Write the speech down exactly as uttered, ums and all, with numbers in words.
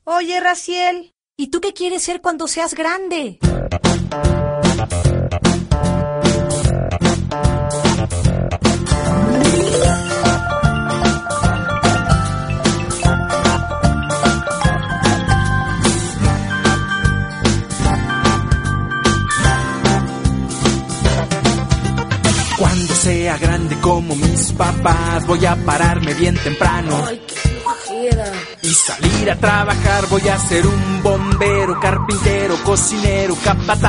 Oye, Raciel, ¿y tú qué quieres ser cuando seas grande? Cuando sea grande como mis papás, voy a pararme bien temprano. Ay, qué flojera. Y salir a trabajar, voy a ser un bombero, carpintero, cocinero, capataz.